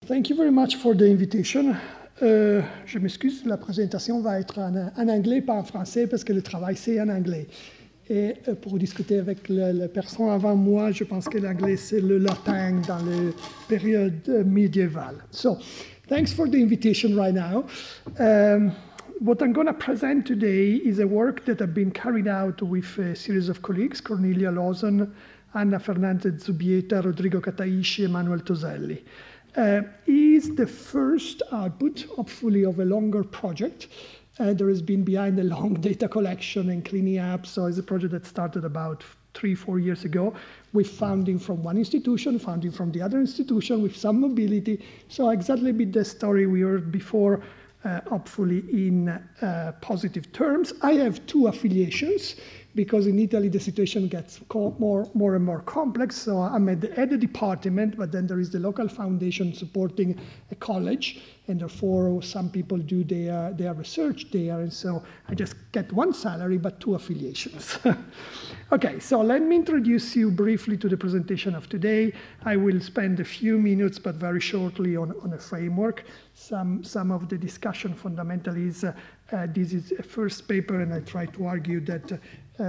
Thank you very much for the invitation. Je m'excuse, la présentation va être en anglais, pas en français, parce que le travail, c'est en anglais. Et pour discuter avec la personne avant moi, je pense que l'anglais, c'est le latin dans la période médiévale. So, thanks for the invitation right now. What I'm going to present today is a work that I've been carried out with a series of colleagues, Cornelia Lawson, Anna Fernandez Zubieta, Rodrigo Cataishi, Emanuel Toselli. Is the first output, hopefully, of a longer project. There has been behind a long data collection and cleaning up, so it's a project that started about 3-4 years ago with funding from one institution, funding from the other institution, with some mobility. So exactly a bit the story we heard before, hopefully in positive terms. I have two affiliations, because in Italy the situation gets more and more complex. So I'm at the head of the department, but then there is the local foundation supporting a college, and therefore some people do their research there, and so I just get one salary but two affiliations. Okay, so let me introduce you briefly to the presentation of today. I will spend a few minutes, but very shortly, on a framework. Some of the discussion fundamentally is this is a first paper, and I try to argue that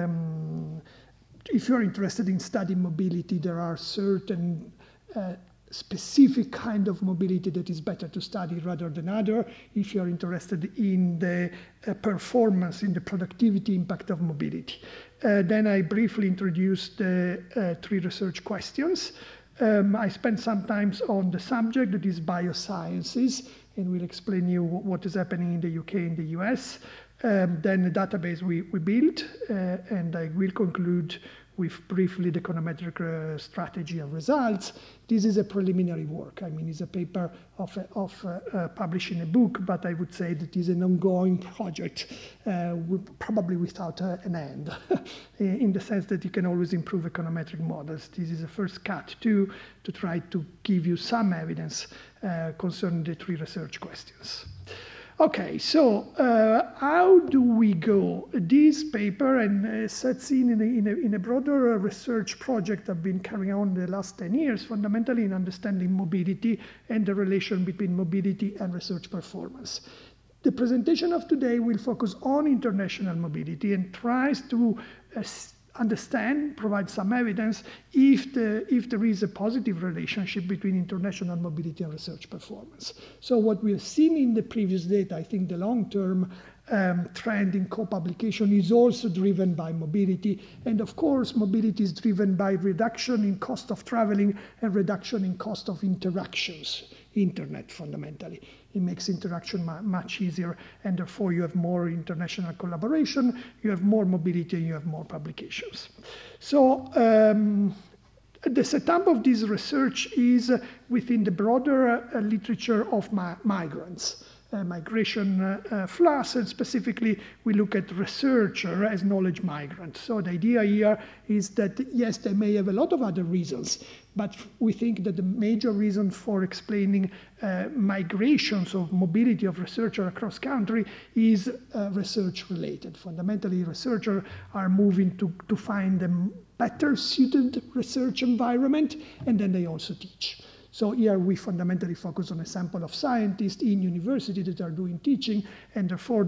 if you're interested in studying mobility, there are certain specific kind of mobility that is better to study rather than other. If you're interested in the performance, in the productivity impact of mobility. Then I briefly introduced the three research questions. I spent some time on the subject that is biosciences, and we'll explain you what is happening in the UK and the US. Then the database we built, and I will conclude with briefly the econometric strategy and results. This is a preliminary work. I mean, it's a paper of publishing a book, but I would say that it is an ongoing project, probably without an end, in the sense that you can always improve econometric models. This is a first cut to try to give you some evidence concerning the three research questions. Okay, so how do we go? This paper sets in a broader research project I've been carrying on the last 10 years, fundamentally in understanding mobility and the relation between mobility and research performance. The presentation of today will focus on international mobility and tries to understand, provide some evidence if there is a positive relationship between international mobility and research performance. So what we have seen in the previous data, I think the long-term trend in co-publication is also driven by mobility. And of course, mobility is driven by reduction in cost of traveling and reduction in cost of interactions, internet fundamentally. It makes interaction much easier, and therefore you have more international collaboration, you have more mobility, and you have more publications. So the setup of this research is within the broader literature of migrants. Migration flows, and specifically we look at researcher as knowledge migrant. So the idea here is that, yes, they may have a lot of other reasons, but we think that the major reason for explaining migrations of mobility of researchers across country is research related. Fundamentally, researchers are moving to find a better suited research environment, and then they also teach. So here we fundamentally focus on a sample of scientists in university that are doing teaching, and therefore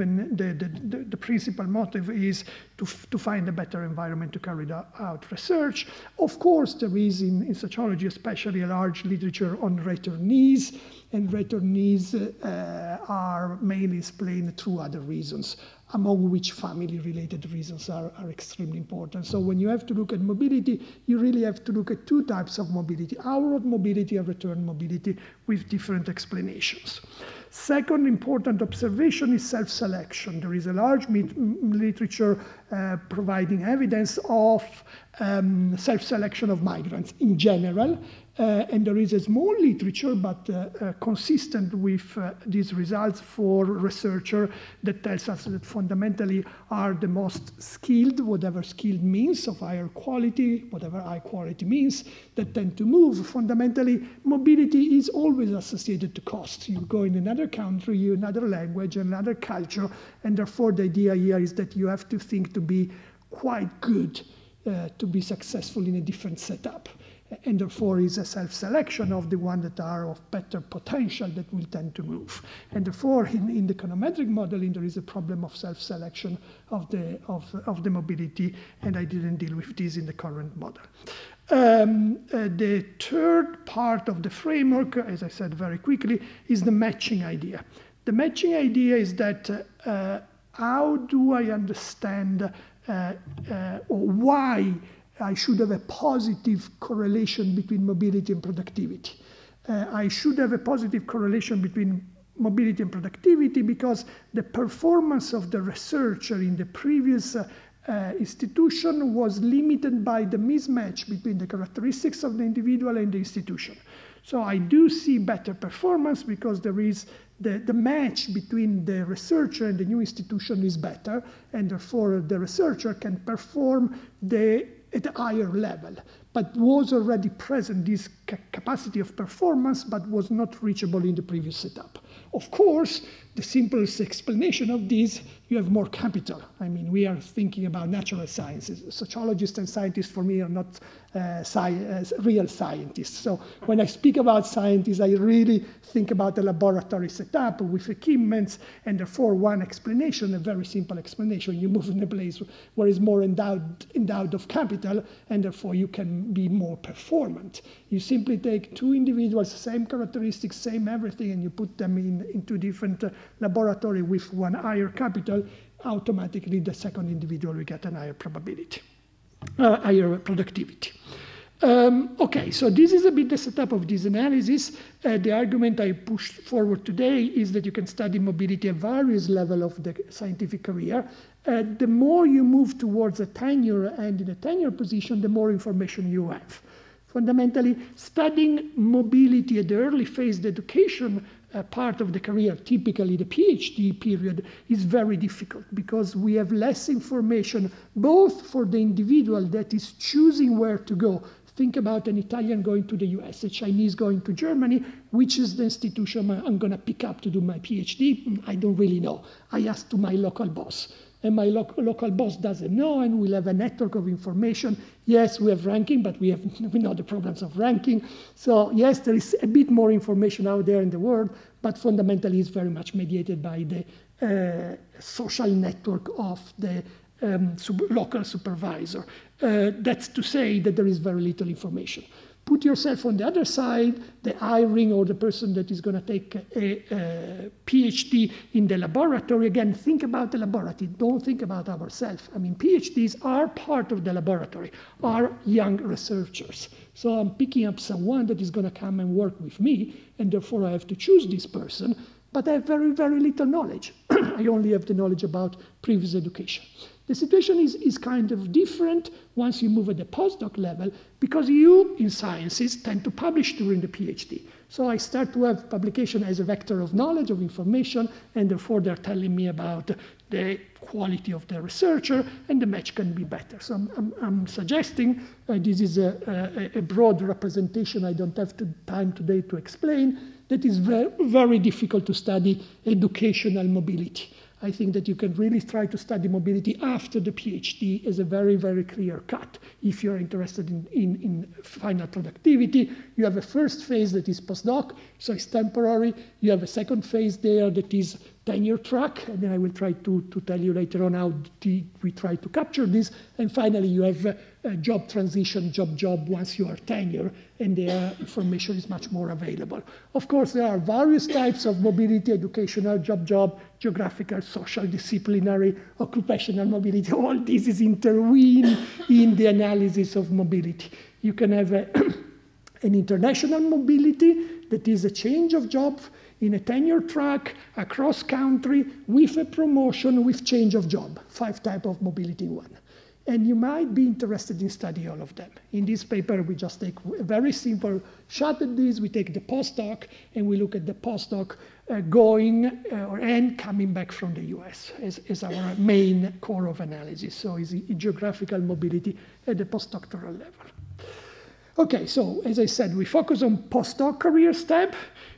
the principal motive is to find a better environment to carry out research. Of course, there is in sociology especially a large literature on returnees, and returnees are mainly explained through other reasons, among which family-related reasons are extremely important. So when you have to look at mobility, you really have to look at two types of mobility, outward mobility and return mobility, with different explanations. Second important observation is self-selection. There is a large literature providing evidence of self-selection of migrants in general, and there is a small literature, but consistent with these results for researchers that tells us that fundamentally are the most skilled, whatever skilled means, of higher quality, whatever high quality means, that tend to move. Fundamentally, mobility is always associated to cost. You go in another country, another language, another culture, and therefore the idea here is that you have to think to be quite good to be successful in a different setup. and therefore is a self-selection of the ones that are of better potential that will tend to move. And therefore, in the econometric modeling, there is a problem of self-selection of the mobility, and I didn't deal with this in the current model. The third part of the framework, as I said very quickly, is the matching idea. The matching idea is that how do I understand or why I should have a positive correlation between mobility and productivity. I should have a positive correlation between mobility and productivity because the performance of the researcher in the previous institution was limited by the mismatch between the characteristics of the individual and the institution. So I do see better performance because there is the match between the researcher and the new institution is better, and therefore the researcher can perform at a higher level, but was already present, this capacity of performance, but was not reachable in the previous setup. Of course, the simplest explanation of this, you have more capital. I mean, we are thinking about natural sciences. Sociologists and scientists, for me, are not real scientists. So when I speak about scientists, I really think about a laboratory setup with equipment, and therefore one explanation, a very simple explanation, you move in a place where it's more endowed of capital, and therefore you can be more performant. You simply take two individuals, same characteristics, same everything, and you put them in two different laboratory with one higher capital, automatically the second individual will get a higher probability, higher productivity. Okay, so this is a bit the setup of this analysis. The argument I pushed forward today is that you can study mobility at various levels of the scientific career. The more you move towards a tenure and in a tenure position, the more information you have. Fundamentally, studying mobility at the early phase of the education part of the career, typically the PhD period, is very difficult because we have less information both for the individual that is choosing where to go. Think about an Italian going to the US, a Chinese going to Germany. Which is the institution I'm going to pick up to do my PhD? I don't really know. I ask to my local boss. And my local boss doesn't know, and we'll have a network of information. Yes, we have ranking, but we know the problems of ranking. So yes, there is a bit more information out there in the world, but fundamentally it's very much mediated by the social network of the local supervisor. That's to say that there is very little information. Put yourself on the other side, the hiring or the person that is going to take a PhD in the laboratory. Again, think about the laboratory. Don't think about ourselves. I mean, PhDs are part of the laboratory, are young researchers. So I'm picking up someone that is going to come and work with me, and therefore I have to choose this person. But I have very, very little knowledge. I only have the knowledge about previous education. The situation is kind of different once you move at the postdoc level because you, in sciences, tend to publish during the PhD. So I start to have publication as a vector of knowledge, of information, and therefore they're telling me about the quality of the researcher, and the match can be better. So I'm suggesting, this is a broad representation, I don't have time today to explain, that is very, very difficult to study educational mobility. I think that you can really try to study mobility after the PhD as a very, very clear cut. If you're interested in final productivity, you have a first phase that is postdoc, so it's temporary. You have a second phase there that is tenure track, and then I will try to tell you later on how we try to capture this. And finally, you have a job transition, job once you are tenure, and the information is much more available. Of course, there are various types of mobility: educational, job, geographical, social, disciplinary, occupational mobility. All this is intervened in the analysis of mobility. You can have an international mobility that is a change of job in a tenure track, across country, with a promotion, with change of job. 5 types of mobility in one. And you might be interested in studying all of them. In this paper, we just take a very simple shot at this. We take the postdoc, and we look at the postdoc going and coming back from the US as our main core of analysis. So it's geographical mobility at the postdoctoral level. Okay, so as I said, we focus on postdoc career step.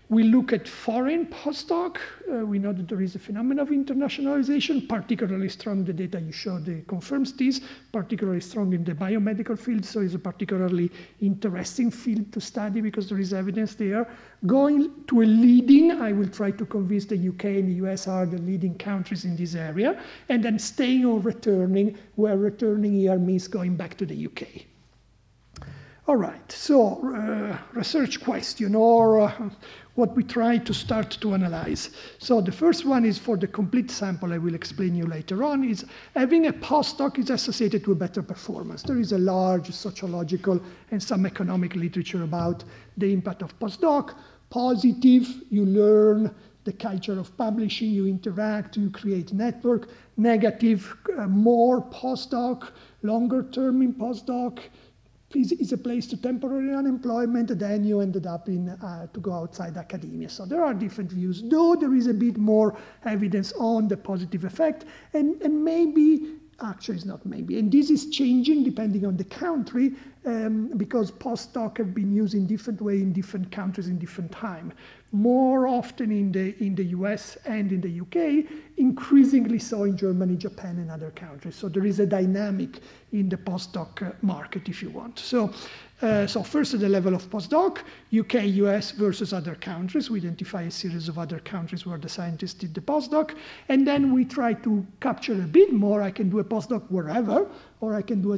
We look at foreign postdoc. We know that there is a phenomenon of internationalization, particularly strong. The data you showed confirms this, particularly strong in the biomedical field. So it's a particularly interesting field to study because there is evidence there. Going to a leading, I will try to convince the UK and the US are the leading countries in this area, and then staying or returning, where returning here means going back to the UK. All right, so research question, or what we try to start to analyze. So the first one is for the complete sample, I will explain you later on, is having a postdoc is associated with better performance. There is a large sociological and some economic literature about the impact of postdoc. Positive, you learn the culture of publishing, you interact, you create network. Negative, more postdoc, longer term in postdoc, is a place to temporary unemployment, then you ended up in to go outside academia. So there are different views, though there is a bit more evidence on the positive effect, and maybe, actually it's not maybe, and this is changing depending on the country, because postdoc have been used in different way in different countries in different time. More often in the US and in the UK, increasingly so in Germany, Japan, and other countries. So there is a dynamic in the postdoc market, if you want. So first at the level of postdoc, UK, US versus other countries. We identify a series of other countries where the scientists did the postdoc, and then we try to capture a bit more. I can do a postdoc wherever, or I can do a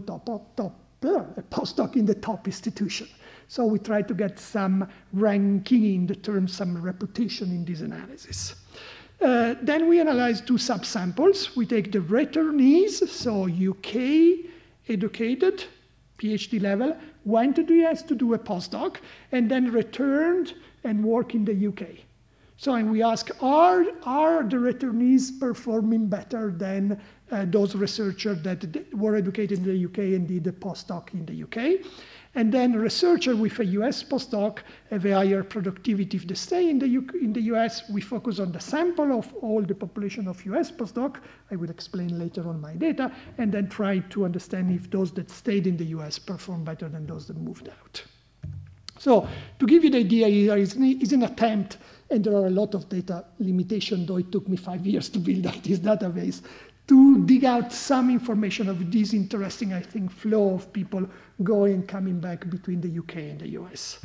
postdoc in the top institution. So we try to get some ranking in the terms, some reputation in this analysis. Then we analyze two subsamples. We take the returnees, so UK educated, PhD level, went to the US to do a postdoc, and then returned and work in the UK. So and we ask, are the returnees performing better than those researchers that were educated in the UK and did a postdoc in the UK? And then a researcher with a US postdoc have a higher productivity if they stay in the US. We focus on the sample of all the population of US postdoc. I will explain later on my data, and then try to understand if those that stayed in the US perform better than those that moved out. So to give you the idea here is an attempt, and there are a lot of data limitations, though it took me 5 years to build up this database, to dig out some information of this interesting, I think, flow of people going and coming back between the UK and the US.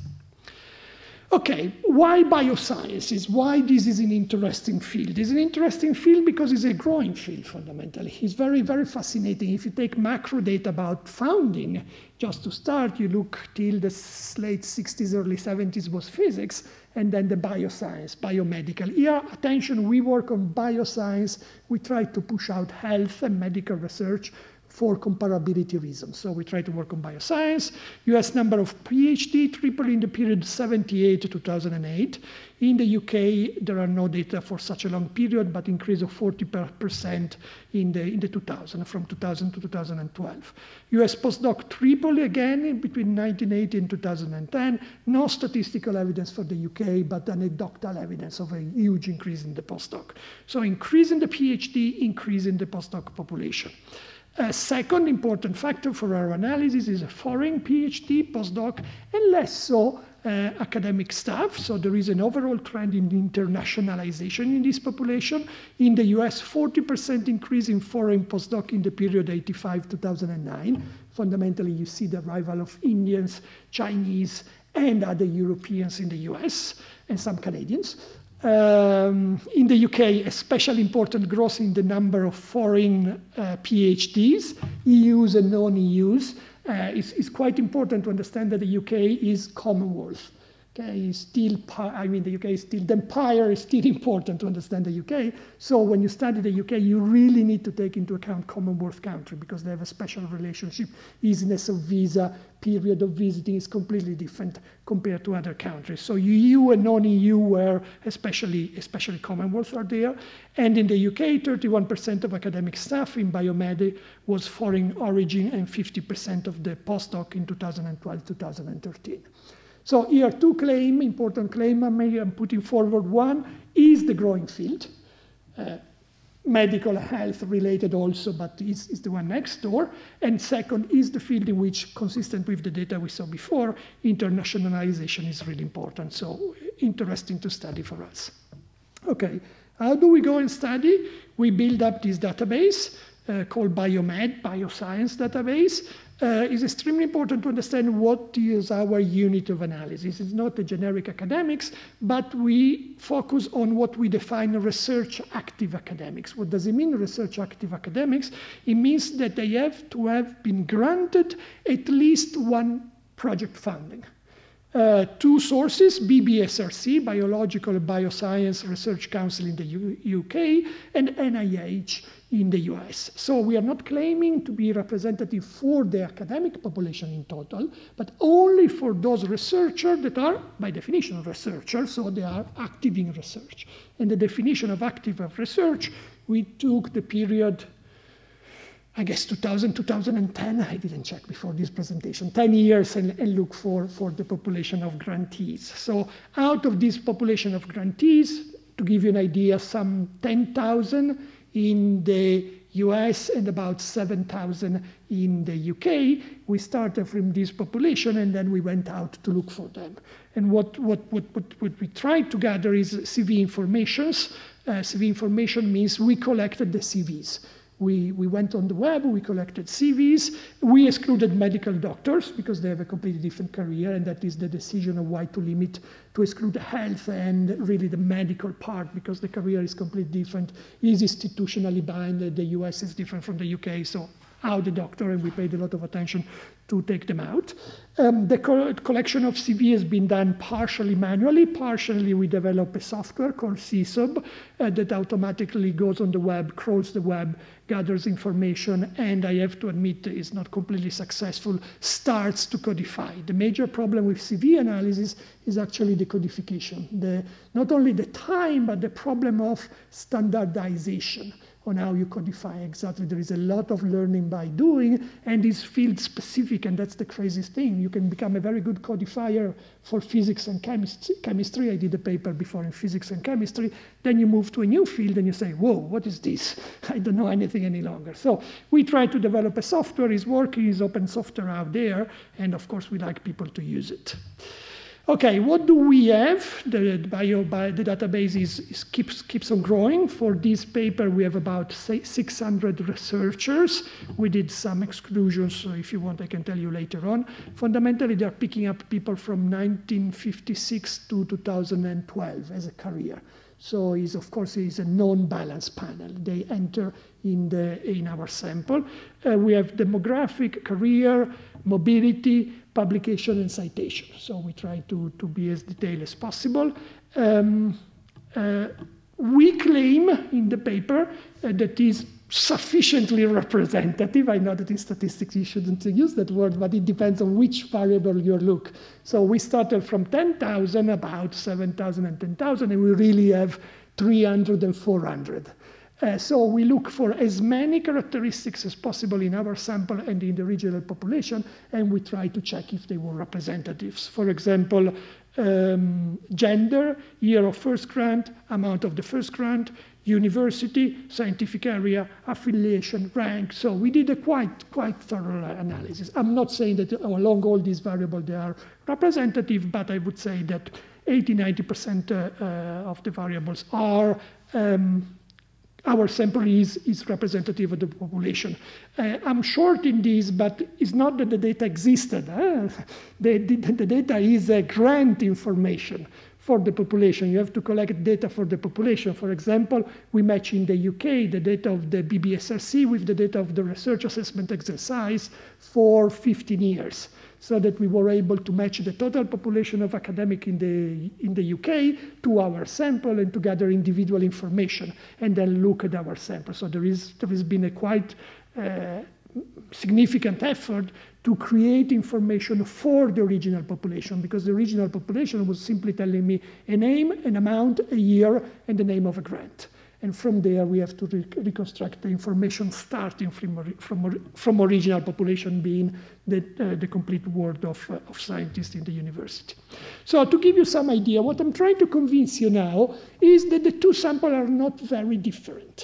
Okay, why biosciences? Why this is an interesting field? It's an interesting field because it's a growing field, fundamentally. It's very, very fascinating. If you take macro data about founding, just to start, you look till the late 60s, early 70s was physics, and then the bioscience, biomedical. Here, attention, we work on bioscience. We try to push out health and medical research for comparability reasons. So we try to work on bioscience. US number of PhD triple in the period 78 to 2008. In the UK, there are no data for such a long period, but increase of 40% in the 2000, from 2000 to 2012. US postdoc triple again between 1980 and 2010. No statistical evidence for the UK, but anecdotal evidence of a huge increase in the postdoc. So increase in the PhD, increase in the postdoc population. A second important factor for our analysis is a foreign PhD, postdoc, and less so academic staff. So there is an overall trend in internationalization in this population. In the US, 40% increase in foreign postdoc in the period 85-2009. Fundamentally, you see the arrival of Indians, Chinese, and other Europeans in the US, and some Canadians. In the UK, especially important growth in the number of foreign PhDs, EUs and non-EUs. It's quite important to understand that the UK is Commonwealth. Okay, the UK is still, the empire is still important to understand the UK. So when you study the UK, you really need to take into account Commonwealth country because they have a special relationship. Easiness of visa, period of visiting is completely different compared to other countries. So EU and non-EU where especially Commonwealth are there. And in the UK, 31% of academic staff in biomed was foreign origin and 50% of the postdoc in 2012-2013. So here two important claims I'm putting forward. One is the growing field. medical health related also, but is the one next door. And second is the field in which, consistent with the data we saw before, internationalization is really important. So interesting to study for us. Okay, how do we go and study? We build up this database called Biomed, Bioscience database. It's extremely important to understand what is our unit of analysis. It's not a generic academics, but we focus on what we define research active academics. What does it mean, research active academics? It means that they have to have been granted at least one project funding. Two sources, BBSRC, Biological and Bioscience Research Council in the UK, and NIH in the US. So we are not claiming to be representative for the academic population in total, but only for those researchers that are, by definition, researchers, so they are active in research. And the definition of active research, we took the period, I guess 2000, 2010, I didn't check before this presentation, 10 years and look for the population of grantees. So out of this population of grantees, to give you an idea, some 10,000 in the US and about 7,000 in the UK. We started from this population and then we went out to look for them. And what we tried to gather is CV informations. CV information means we collected the CVs. We went on the web, we collected CVs, we excluded medical doctors because they have a completely different career, and that is the decision of why to limit, to exclude the health and really the medical part, because the career is completely different, is institutionally bound, the US is different from the UK, so out the doctor, and we paid a lot of attention to take them out. The collection of CV has been done partially manually. Partially, we developed a software called CSUB that automatically goes on the web, crawls the web, gathers information, and I have to admit is not completely successful, starts to codify. The major problem with CV analysis is actually the codification. Not only the time, but the problem of standardization on how you codify exactly. There is a lot of learning by doing, and it's field specific, and that's the craziest thing. You can become a very good codifier for physics and chemistry. I did a paper before in physics and chemistry. Then you move to a new field and you say, whoa, what is this? I don't know anything any longer. So we try to develop a software. It's working, it's open software out there, and of course we like people to use it. Okay, what do we have? The database keeps on growing. For this paper, we have about 600 researchers. We did some exclusions, so if you want, I can tell you later on. Fundamentally, they're picking up people from 1956 to 2012 as a career. So of course, it's a non-balanced panel. They enter in our sample. We have demographic, career, mobility, publication, and citation. So we try to be as detailed as possible. We claim in the paper that is sufficiently representative. I know that in statistics you shouldn't use that word, but it depends on which variable you look. So we started from 10,000, about 7,000 and 10,000, and we really have 300 and 400. So we look for as many characteristics as possible in our sample and in the regional population, and we try to check if they were representatives. For example, gender, year of first grant, amount of the first grant, university, scientific area, affiliation, rank. So we did a quite thorough analysis. I'm not saying that along all these variables they are representative, but I would say that 80-90% of the variables are our sample is representative of the population. I'm short in this, but it's not that the data existed. The data is grant information for the population. You have to collect data for the population. For example, we match in the UK the data of the BBSRC with the data of the research assessment exercise for 15 years. So that we were able to match the total population of academic in the UK to our sample and to gather individual information and then look at our sample. So there has been a quite significant effort to create information for the original population, because the original population was simply telling me a name, an amount, a year, and the name of a grant. And from there, we have to reconstruct the information starting from original population being the complete world of scientists in the university. So to give you some idea, what I'm trying to convince you now is that the two samples are not very different.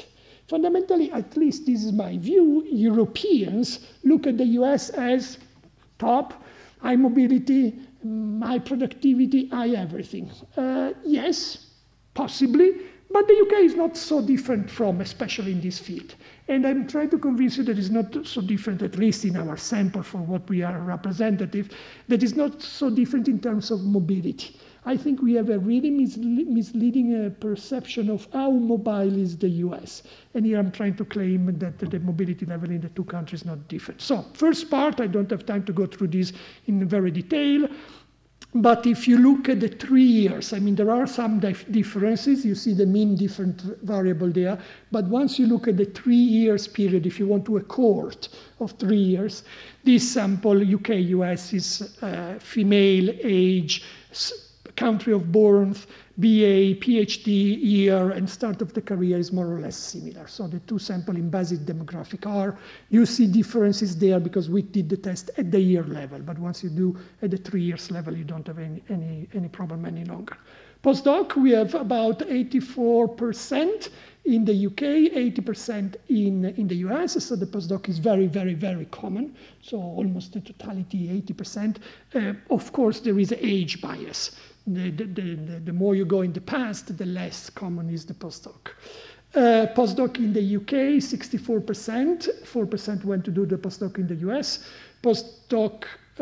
Fundamentally, at least this is my view, Europeans look at the US as top, high mobility, high productivity, high everything. Yes, possibly, but the UK is not so different from, especially in this field. And I'm trying to convince you that it's not so different, at least in our sample for what we are representative, that it's not so different in terms of mobility. I think we have a really misleading perception of how mobile is the US. And here I'm trying to claim that the mobility level in the two countries is not different. So first part, I don't have time to go through this in very detail. But if you look at the 3 years, I mean, there are some differences. You see the mean different variable there. But once you look at the 3 years period, if you want to a cohort of 3 years, this sample, UK, US, is female, age, country of birth, BA, PhD, year, and start of the career is more or less similar. So the two sample in basic demographic are, you see differences there because we did the test at the year level, but once you do at the 3 years level, you don't have any problem any longer. Postdoc, we have about 84% in the UK, 80% in the US, so the postdoc is very, very, very common, so almost the totality, 80%. Of course, there is age bias. The more you go in the past, the less common is the postdoc. Postdoc in the UK, 64%. 4% went to do the postdoc in the US. Postdoc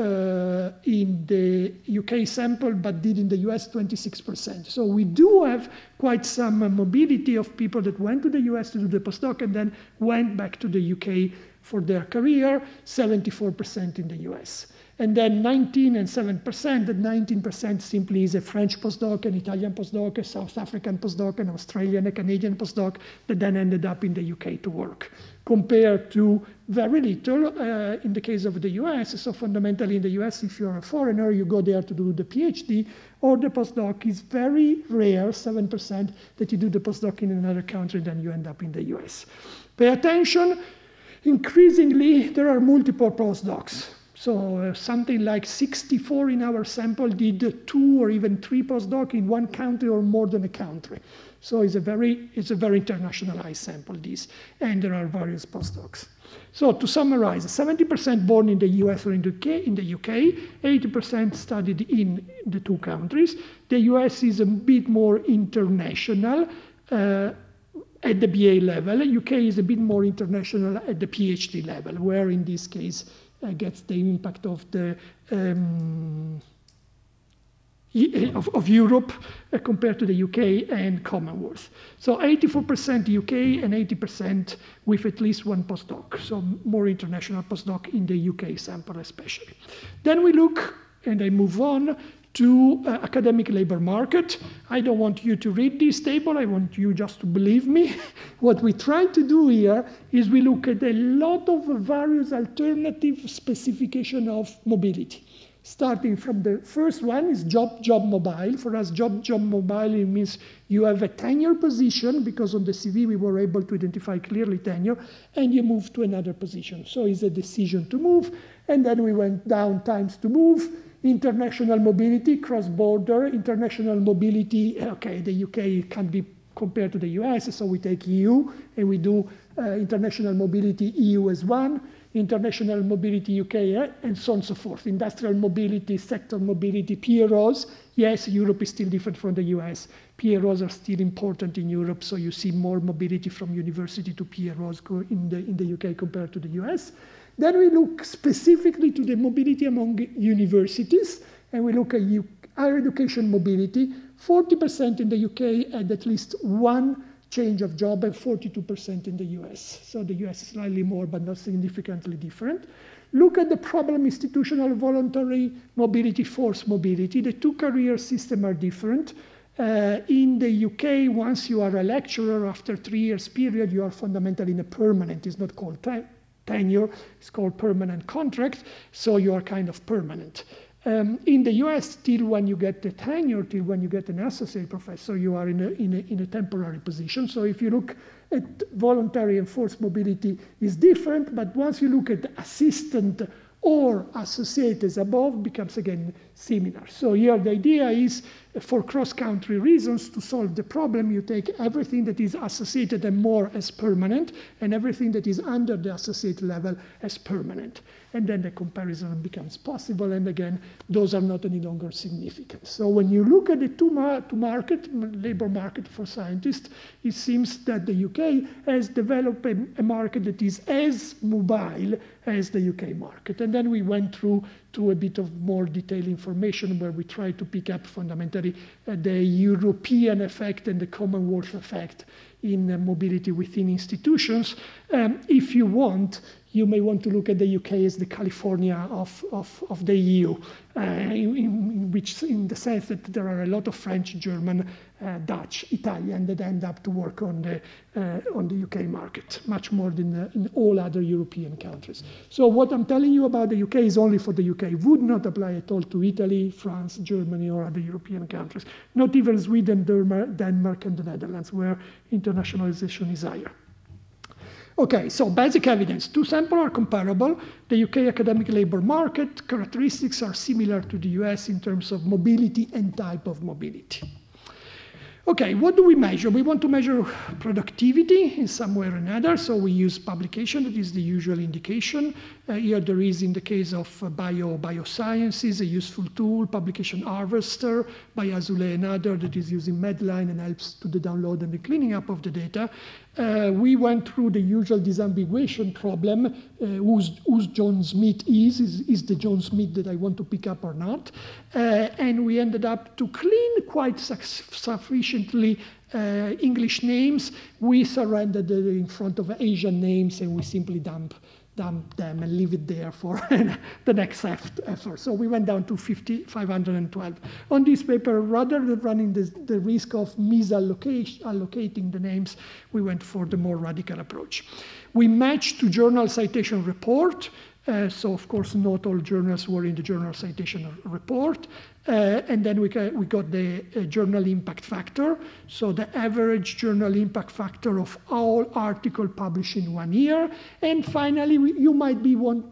in the UK sample, but did in the US 26%. So we do have quite some mobility of people that went to the US to do the postdoc and then went back to the UK for their career, 74% in the US. And then 19 and 7%, the 19% simply is a French postdoc, an Italian postdoc, a South African postdoc, an Australian, a Canadian postdoc that then ended up in the UK to work, compared to very little in the case of the US. So fundamentally in the US, if you're a foreigner, you go there to do the PhD or the postdoc. Is very rare, 7%, that you do the postdoc in another country, then you end up in the US. Pay attention, increasingly there are multiple postdocs. So something like 64 in our sample did 2 or even 3 postdoc in one country or more than a country. So it's a very internationalized sample, this, and there are various postdocs. So to summarize, 70% born in the US or in the UK, 80% studied in the two countries. The US is a bit more international at the BA level. UK is a bit more international at the PhD level, where in this case gets the impact of the of Europe compared to the UK and Commonwealth. So 84% UK and 80% with at least one postdoc. So more international postdoc in the UK sample especially. Then we look, and I move on to academic labor market. I don't want you to read this table, I want you just to believe me. What we try to do here is we look at a lot of various alternative specification of mobility. Starting from the first one is job mobile. For us, job mobile, it means you have a tenure position, because on the CV we were able to identify clearly tenure, and you move to another position. So it's a decision to move, and then we went down times to move. International mobility, cross-border, international mobility, okay, the UK can't be compared to the US, so we take EU, and we do international mobility EU as one, international mobility UK, and so on and so forth. Industrial mobility, sector mobility, PROs. Yes, Europe is still different from the US. PROs are still important in Europe, so you see more mobility from university to PROs in the UK compared to the US. Then we look specifically to the mobility among universities, and we look at higher education mobility. 40% in the UK had at least one change of job, and 42% in the US. So the US is slightly more, but not significantly different. Look at the problem institutional voluntary mobility, forced mobility. The two career systems are different. In the UK, once you are a lecturer, after 3 years period, you are fundamentally in a permanent, it's not called tenure, it's called permanent contract, so you are kind of permanent. In the US, till when you get the tenure, till when you get an associate professor, you are in a temporary position. So if you look at voluntary and forced mobility, is different, but once you look at the assistant or associate as above, becomes again similar. So here the idea is for cross-country reasons, to solve the problem, you take everything that is associated and more as permanent, and everything that is under the associated level as permanent. And then the comparison becomes possible, and again, those are not any longer significant. So when you look at the labor market for scientists, it seems that the UK has developed a market that is as mobile as the UK market. And then we went through to a bit of more detailed information where we try to pick up fundamentally the European effect and the Commonwealth effect in mobility within institutions. If you want, you may want to look at the UK as the California of the EU, in the sense that there are a lot of French, German, Dutch, Italian that end up to work on the UK market, much more than in all other European countries. So what I'm telling you about the UK is only for the UK. Would not apply at all to Italy, France, Germany, or other European countries. Not even Sweden, Denmark, and the Netherlands, where internationalization is higher. Okay, so basic evidence. Two samples are comparable. The UK academic labor market characteristics are similar to the US in terms of mobility and type of mobility. Okay, what do we measure? We want to measure productivity in some way or another, so we use publication, that is the usual indication. Here there is, in the case of biosciences, a useful tool, Publication Harvester by Azoulay and other, that is using Medline and helps to the download and the cleaning up of the data. We went through the usual disambiguation problem, whose John Smith is the John Smith that I want to pick up or not, and we ended up to clean quite sufficiently English names. We surrendered in front of Asian names, and we simply dump them and leave it there for the next effort. So we went down to 512. On this paper, rather than running the risk of misallocating the names, we went for the more radical approach. We matched to journal citation report. So of course, not all journals were in the journal citation report. And then we got the journal impact factor. So the average journal impact factor of all articles published in 1 year. And finally, you might want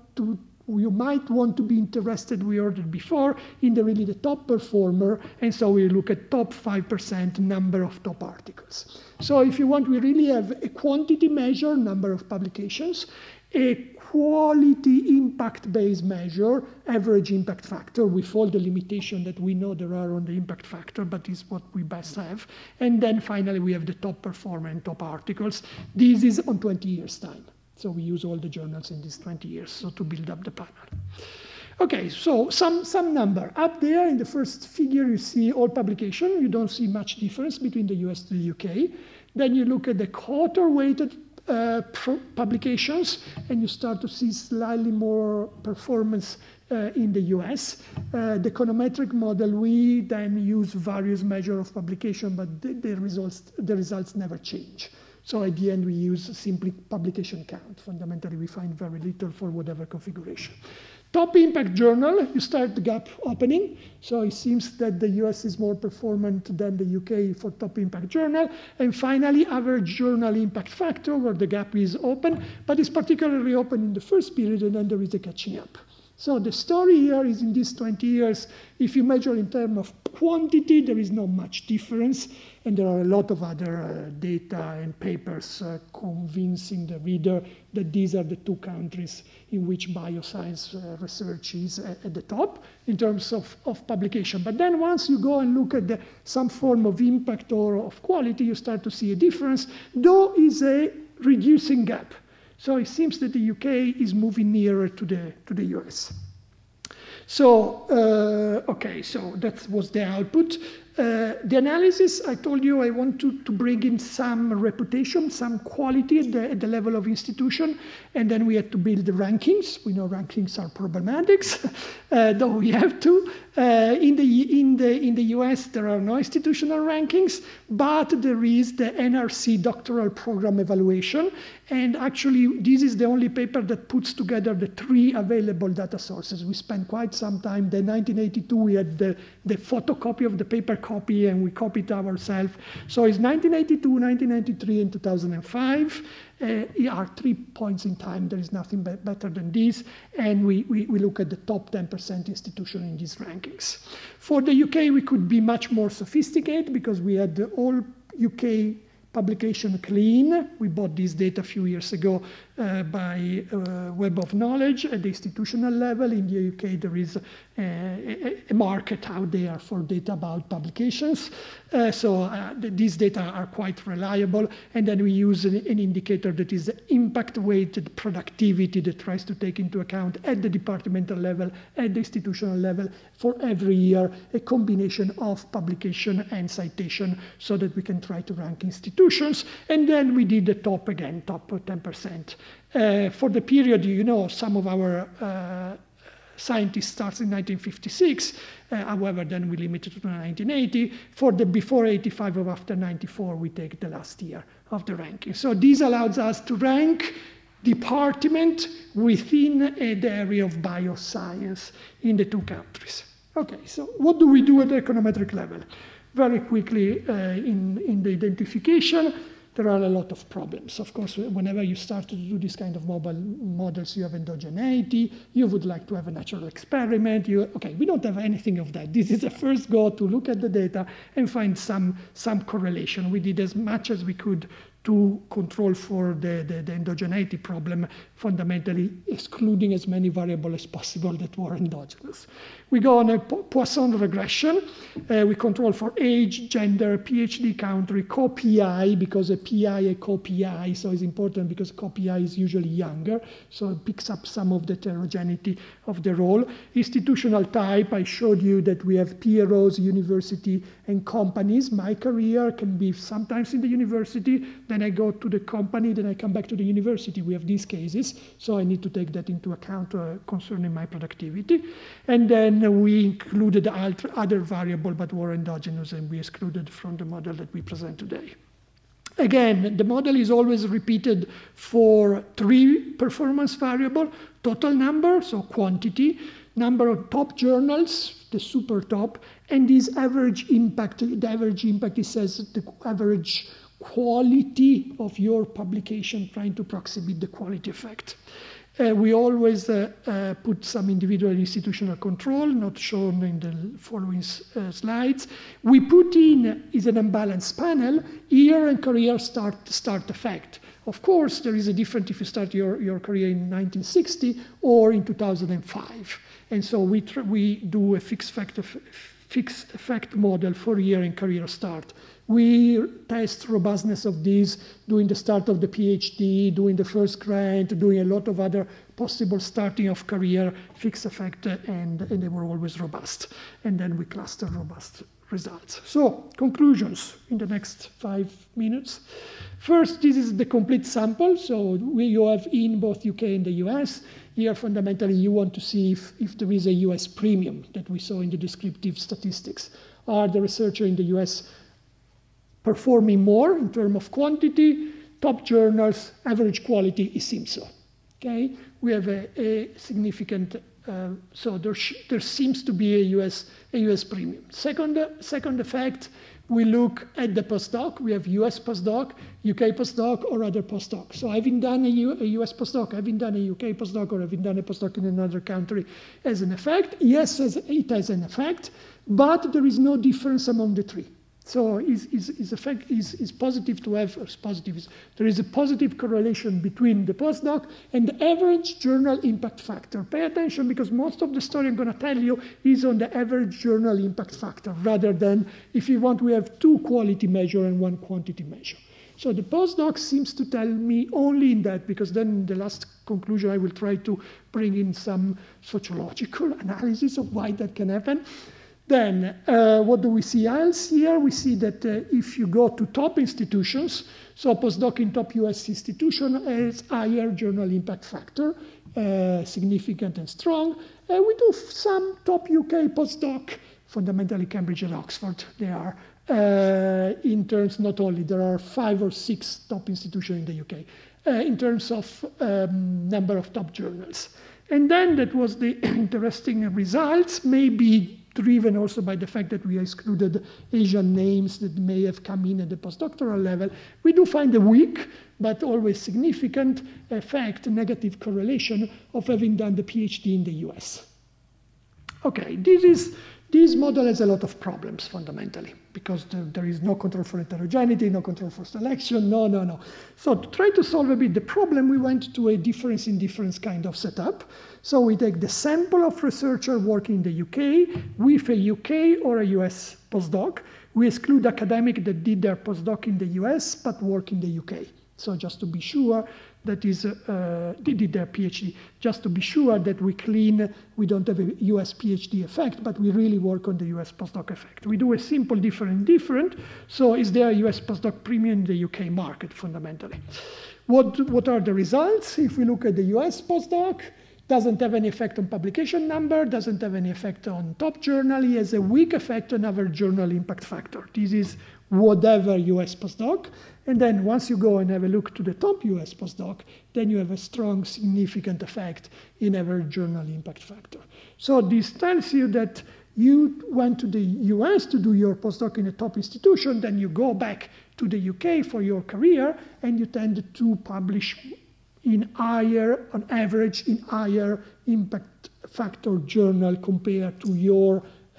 to be interested, we heard it before, in the top performer. And so we look at top 5% number of top articles. So if you want, we really have a quantity measure, number of publications, a quality impact-based measure, average impact factor, with all the limitation that we know there are on the impact factor, but is what we best have. And then finally, we have the top performer and top articles. This is on 20 years' time. So we use all the journals in these 20 years so to build up the panel. Okay, so some number. Up there in the first figure, you see all publication. You don't see much difference between the US and the UK. Then you look at the quarter-weighted publications, and you start to see slightly more performance in the US. The econometric model, we then use various measures of publication, but the results never change. So at the end, we use simply publication count. Fundamentally, we find very little for whatever configuration. Top impact journal, you start the gap opening. So it seems that the US is more performant than the UK for top impact journal. And finally, average journal impact factor, where the gap is open, but it's particularly open in the first period, and then there is a catching up. So the story here is in these 20 years, if you measure in terms of quantity, there is not much difference. And there are a lot of other data and papers convincing the reader that these are the two countries in which bioscience research is at the top in terms of publication. But then once you go and look at some form of impact or of quality, you start to see a difference, though is a reducing gap. So it seems that the UK is moving nearer to the US. So, okay, so that was the output. The analysis, I told you I want to bring in some reputation, some quality at the level of institution, and then we had to build the rankings. We know rankings are problematic, though we have to. In the US, there are no institutional rankings, but there is the NRC doctoral program evaluation, and actually this is the only paper that puts together the 3 available data sources. We spent quite some time. In 1982, we had the photocopy of the paper copy, and we copied ourselves. So it's 1982, 1993, and 2005. Are 3 points in time. There is nothing better than this. And we look at the top 10% institution in these rankings. For the UK, we could be much more sophisticated because we had the all UK publication clean. We bought this data a few years ago by Web of Knowledge at the institutional level. In the UK, there is a market out there for data about publications. These data are quite reliable. And then we use an indicator that is impact-weighted productivity that tries to take into account at the departmental level, at the institutional level, for every year, a combination of publication and citation so that we can try to rank institutions. And then we did the top 10%. For the period, some of our scientists starts in 1956. However, then we limited to 1980. For the before 85 or after 94, we take the last year of the ranking. So this allows us to rank department within the area of bioscience in the two countries. Okay, so what do we do at the econometric level? Very quickly, in the identification, there are a lot of problems. Of course, whenever you start to do this kind of mobile models, you have endogeneity. You would like to have a natural experiment. Okay, we don't have anything of that. This is a first go to look at the data and find some correlation. We did as much as we could to control for the endogeneity problem, fundamentally excluding as many variables as possible that were endogenous. We go on a Poisson regression. We control for age, gender, PhD country, co-PI, because a PI, a co-PI, so it's important because co-PI is usually younger, so it picks up some of the heterogeneity of the role. Institutional type, I showed you that we have PROs, university, and companies. My career can be sometimes in the university, then I go to the company, then I come back to the university. We have these cases, so I need to take that into account concerning my productivity. And then we included other variables but were endogenous, and we excluded from the model that we present today. Again, the model is always repeated for 3 performance variables: total number, so quantity, number of top journals, the super top, and this average impact. The average impact, it says the average quality of your publication, trying to approximate the quality effect. We always put some individual institutional control, not shown in the following slides. We put in is an unbalanced panel, year and career start effect. Of course, there is a difference if you start your career in 1960 or in 2005. And so we do a fixed effect model for year and career start. We test robustness of this, doing the start of the PhD, doing the first grant, doing a lot of other possible starting of career, fixed effect, and they were always robust. And then we cluster robust results. So, conclusions in the next 5 minutes. First, this is the complete sample. So you have in both UK and the US. Here, fundamentally, you want to see if there is a US premium that we saw in the descriptive statistics. Are the researchers in the US performing more in terms of quantity? Top journals, average quality, it seems so. Okay, we have a significant. So there seems to be a US premium. Second effect, we look at the postdoc. We have US postdoc, UK postdoc, or other postdoc. So having done a US postdoc, having done a UK postdoc, or having done a postdoc in another country as an effect, yes, it has an effect, but there is no difference among the 3. So effect is positive to have, there is a positive correlation between the postdoc and the average journal impact factor. Pay attention, because most of the story I'm going to tell you is on the average journal impact factor, rather than, if you want, we have 2 quality measure and 1 quantity measure. So the postdoc seems to tell me only in that, because then in the last conclusion I will try to bring in some sociological analysis of why that can happen. Then, what do we see else here? We see that if you go to top institutions, so postdoc in top US institution has higher journal impact factor, significant and strong. We do some top UK postdoc, fundamentally Cambridge and Oxford. They are in terms, not only, there are 5 or 6 top institutions in the UK, in terms of number of top journals. And then that was the interesting results. Maybe driven also by the fact that we excluded Asian names that may have come in at the postdoctoral level. We do find a weak, but always significant effect, negative correlation of having done the PhD in the US. Okay, this model has a lot of problems fundamentally, because there is no control for heterogeneity, no control for selection, no. So to try to solve a bit the problem, we went to a difference in difference kind of setup. So we take the sample of researcher working in the UK with a UK or a US postdoc. We exclude academic that did their postdoc in the US but work in the UK. So just to be sure that is, they did their PhD, just to be sure that we we don't have a US PhD effect, but we really work on the US postdoc effect. We do a simple different. So is there a US postdoc premium in the UK market fundamentally? What are the results? If we look at the US postdoc, doesn't have any effect on publication number, doesn't have any effect on top journal. He has a weak effect on average journal impact factor. This is whatever US postdoc. And then once you go and have a look to the top US postdoc, then you have a strong, significant effect in average journal impact factor. So this tells you that you went to the US to do your postdoc in a top institution, then you go back to the UK for your career, and you tend to publish in higher, on average, in higher impact factor journal compared to your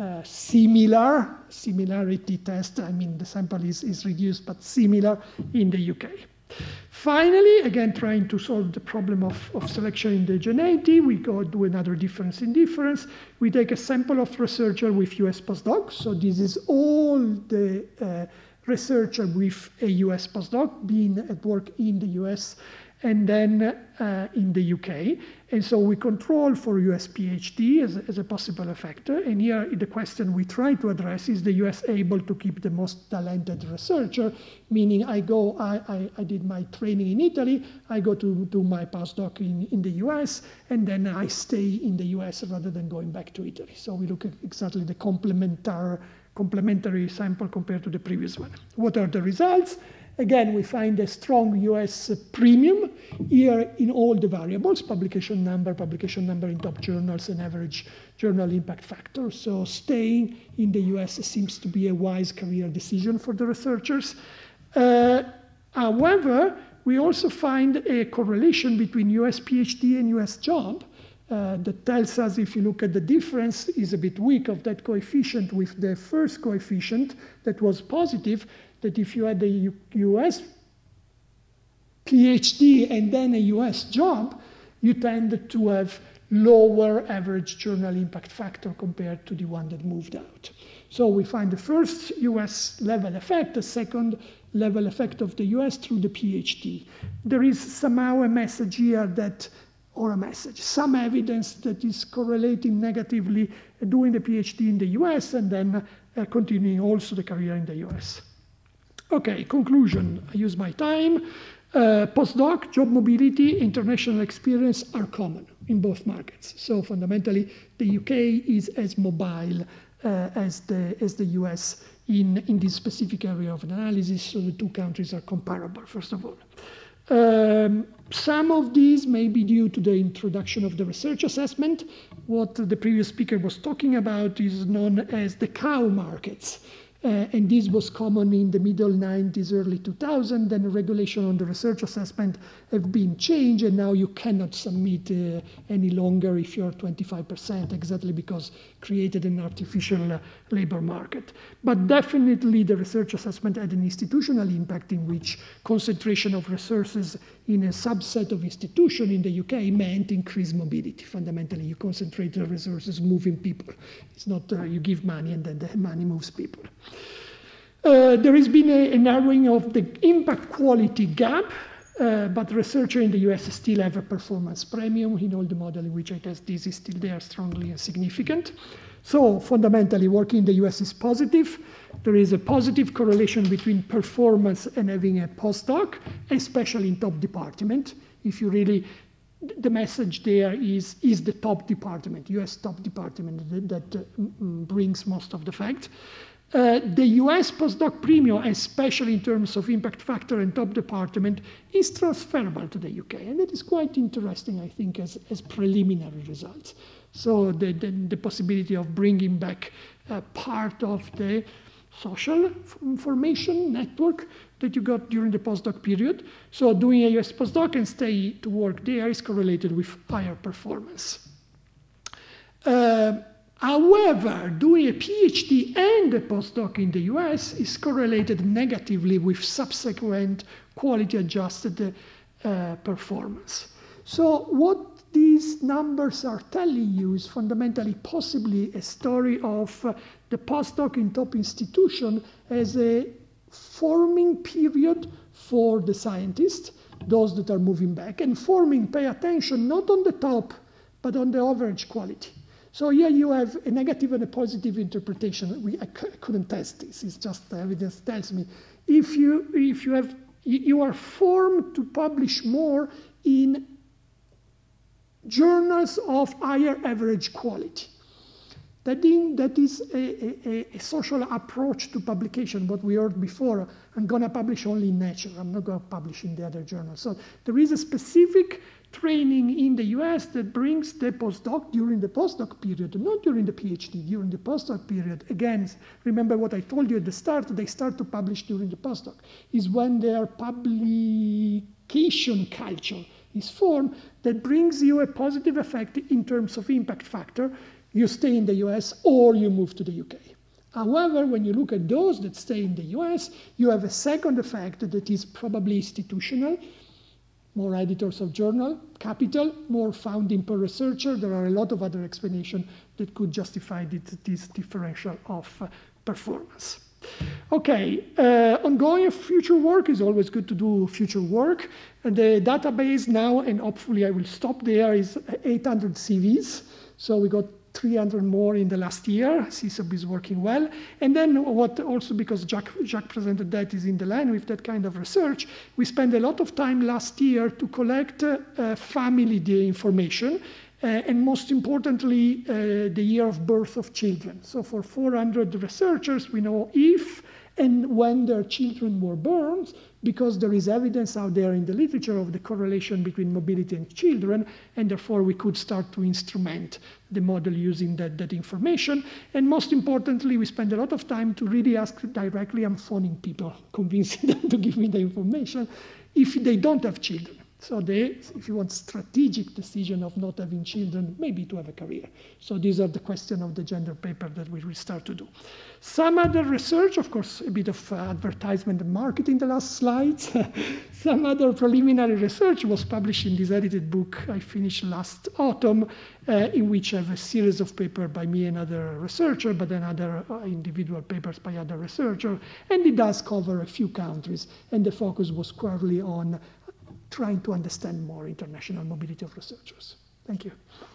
similarity test. I mean, the sample is reduced, but similar in the UK. Finally, again, trying to solve the problem of selection indigeneity, we go do another difference in difference. We take a sample of researcher with US postdocs. So this is all the researcher with a US postdoc being at work in the US and then in the UK. And so we control for US PhD as a possible effector. And here the question we try to address is the US able to keep the most talented researcher, meaning I did my training in Italy, I go to do my postdoc in the US, and then I stay in the US rather than going back to Italy. So we look at exactly the complementary sample compared to the previous one. What are the results? Again, we find a strong US premium here in all the variables, publication number in top journals, and average journal impact factor. So staying in the US seems to be a wise career decision for the researchers. However, we also find a correlation between US PhD and US job that tells us, if you look at the difference, is a bit weak of that coefficient with the first coefficient that was positive, that if you had a US PhD and then a US job, you tend to have lower average journal impact factor compared to the one that moved out. So we find the first US level effect, the second level effect of the US through the PhD. There is somehow a message here that, or a message, some evidence that is correlating negatively doing the PhD in the US and then continuing also the career in the US. Okay, conclusion, I use my time. Postdoc, job mobility, international experience are common in both markets. So fundamentally, the UK is as mobile as the US in this specific area of analysis, so the two countries are comparable, first of all. Some of these may be due to the introduction of the research assessment. What the previous speaker was talking about is known as the cow markets. And this was common in the middle 90s, early 2000. Then the regulation on the research assessment have been changed, and now you cannot submit any longer if you're 25%, exactly because created an artificial labor market. But definitely the research assessment had an institutional impact in which concentration of resources in a subset of institutions in the UK meant increased mobility. Fundamentally, you concentrate the resources moving people. It's not you give money and then the money moves people. There has been a narrowing of the impact quality gap, but researchers in the US still have a performance premium. In all the model in which I test this is still there strongly and significant. So fundamentally, working in the US is positive. There is a positive correlation between performance and having a postdoc, especially in top department. If you really, the message there is the top department, US top department that brings most of the fact. The US postdoc premium, especially in terms of impact factor and top department, is transferable to the UK. And that is quite interesting, I think, as preliminary results. So the possibility of bringing back part of the social information network that you got during the postdoc period. So doing a US postdoc and stay to work there is correlated with higher performance. However, doing a PhD and a postdoc in the US is correlated negatively with subsequent quality-adjusted performance. So what these numbers are telling you is fundamentally possibly a story of the postdoc in top institution as a forming period for the scientists, those that are moving back, and forming, pay attention, not on the top, but on the average quality. So here you have a negative and a positive interpretation. I couldn't test this. It's just the evidence tells me. If you are formed to publish more in journals of higher average quality. That is a social approach to publication, what we heard before. I'm going to publish only in Nature. I'm not going to publish in the other journals. So there is a specific training in the US that brings the postdoc during the postdoc period, not during the PhD, during the postdoc period. Again, remember what I told you at the start, they start to publish during the postdoc, is when their publication culture is formed that brings you a positive effect in terms of impact factor. You stay in the US or you move to the UK. However, when you look at those that stay in the US, you have a second effect that is probably institutional. More editors of journal, capital, more funding per researcher. There are a lot of other explanations that could justify this differential of performance. Okay, ongoing future work is always good to do future work. And the database now, and hopefully I will stop there, is 800 CVs. So we got 300 more in the last year. CSOB is working well. And then what also, because Jacques presented that, is in the line with that kind of research, we spent a lot of time last year to collect family information, and most importantly, the year of birth of children. So for 400 researchers, we know if and when their children were born, because there is evidence out there in the literature of the correlation between mobility and children, and therefore we could start to instrument the model using that information. And most importantly, we spend a lot of time to really ask directly. I'm phoning people, convincing them to give me the information, if they don't have children. So if you want strategic decision of not having children, maybe to have a career. So these are the question of the gender paper that we will start to do. Some other research, of course, a bit of advertisement and marketing, the last slides. Some other preliminary research was published in this edited book I finished last autumn, in which I have a series of papers by me and other researcher, but then other individual papers by other researcher. And it does cover a few countries, and the focus was squarely on trying to understand more international mobility of researchers. Thank you.